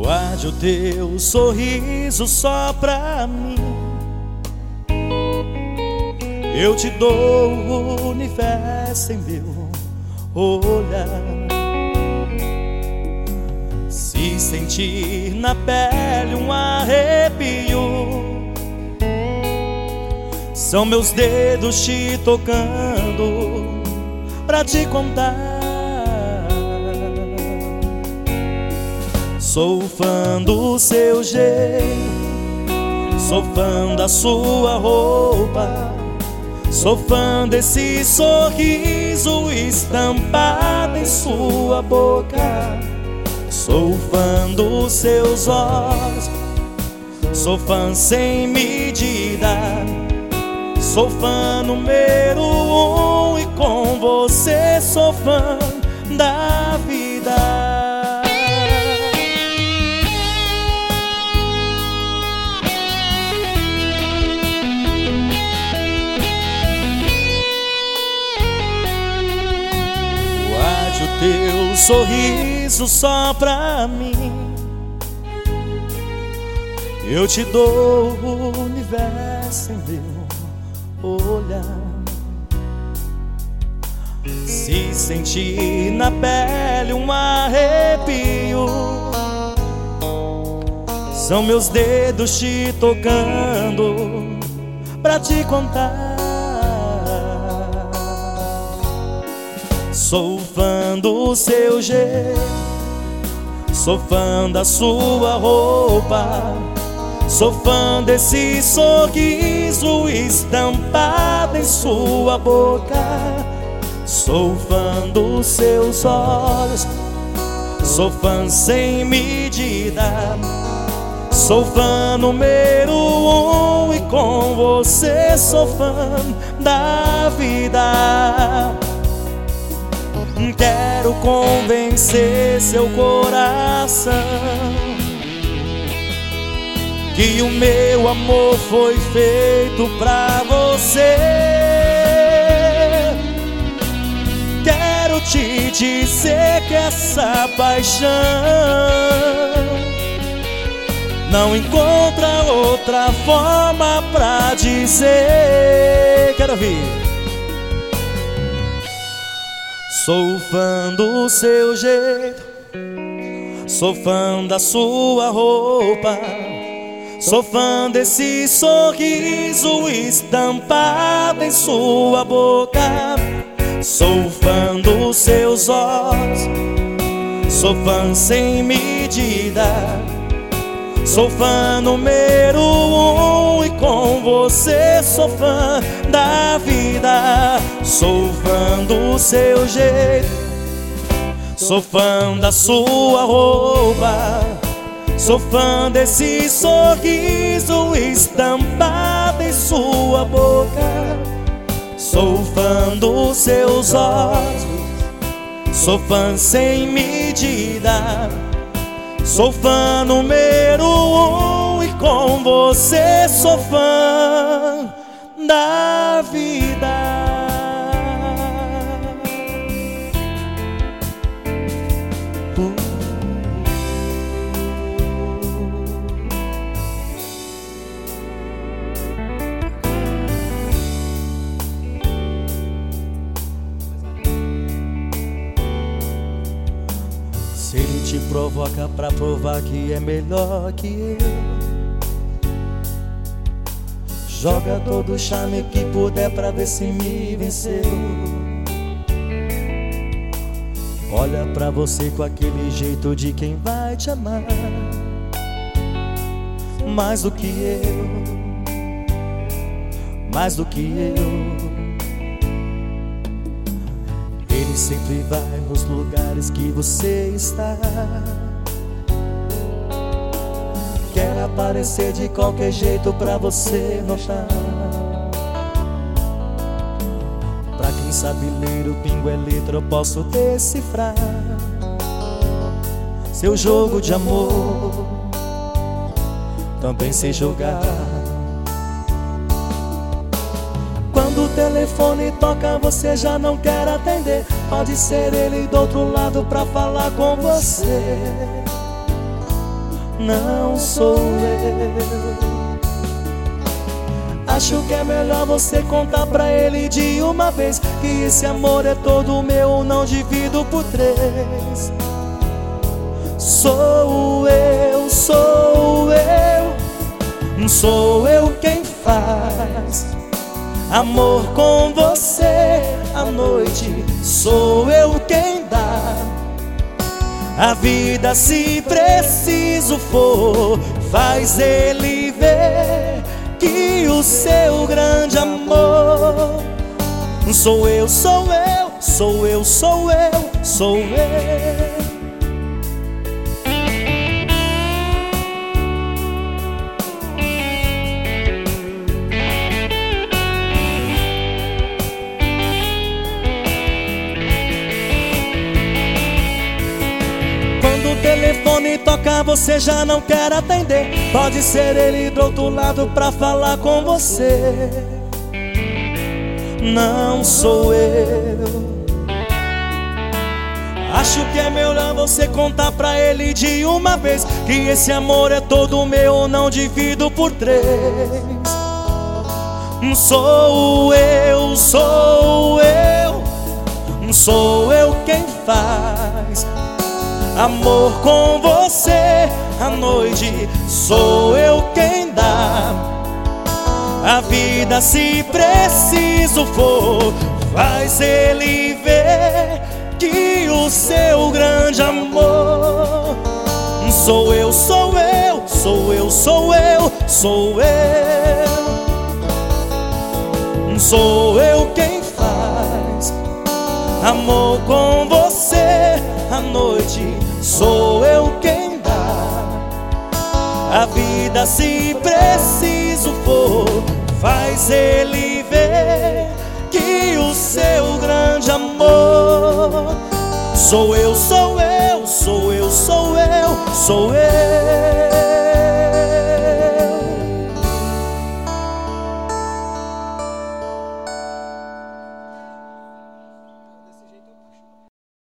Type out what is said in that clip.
Guarde o teu sorriso só pra mim. Eu te dou o universo em meu olhar. Se sentir na pele um arrepio, são meus dedos te tocando pra te contar. Sou fã do seu jeito, sou fã da sua roupa, sou fã desse sorriso estampado em sua boca. Sou fã dos seus olhos, sou fã sem medida, sou fã número 1 e com você sou fã da vida. Guarde o teu sorriso só pra mim. Eu te dou o universo em meu olhar. Se sentir na pele um arrepio, são meus dedos te tocando pra te contar. Sou fã do seu jeito, sou fã da sua roupa, sou fã desse sorriso estampado em sua boca. Sou fã dos seus olhos, sou fã sem medida, sou fã número 1 e com você sou fã da vida. Quero convencer seu coração que o meu amor foi feito pra você. Quero te dizer que essa paixão não encontra outra forma pra dizer. Quero ouvir. Sou fã do seu jeito, sou fã da sua roupa, sou fã desse sorriso estampado em sua boca. Sou fã dos seus olhos, sou fã sem medida, sou fã número 1 e com você sou fã da vida. Sou fã do seu jeito, sou fã da sua roupa, sou fã desse sorriso estampado em sua boca. Sou fã dos seus olhos, sou fã sem medida, sou fã número 1 e com você sou fã da vida. Se ele te provoca pra provar que é melhor que eu, joga todo o charme que puder pra ver se me venceu. Olha pra você com aquele jeito de quem vai te amar mais do que eu, mais do que eu. Ele sempre vai nos lugares que você está. Quer aparecer de qualquer jeito pra você notar. Pra quem sabe ler o pingo é letra, eu posso decifrar seu jogo de amor, também sei jogar. Quando o telefone toca você já não quer atender, pode ser ele do outro lado pra falar com você. não sou eu. Acho que é melhor você contar pra ele de uma vez que esse amor é todo meu, não divido por 3. Sou eu, sou eu, sou eu quem faz amor com você à noite. Sou eu quem dá a vida se preciso for. Faz ele ver que o seu grande amor sou eu, sou eu, sou eu, sou eu, sou eu. Quando o telefone toca, você já não quer atender. Pode ser ele do outro lado pra falar com você. Não sou eu. Acho que é melhor você contar pra ele de uma vez que esse amor é todo meu, não divido por 3. Sou eu, sou eu, sou eu quem faz amor com você à noite. Sou eu quem dá a vida se preciso for. Faz ele ver que o seu grande amor sou eu, sou eu, sou eu, sou eu, sou eu. Sou eu quem faz amor com você à noite. Sou eu quem dá a vida se preciso for. Faz ele ver que o seu grande amor sou eu, sou eu, sou eu, sou eu, sou eu.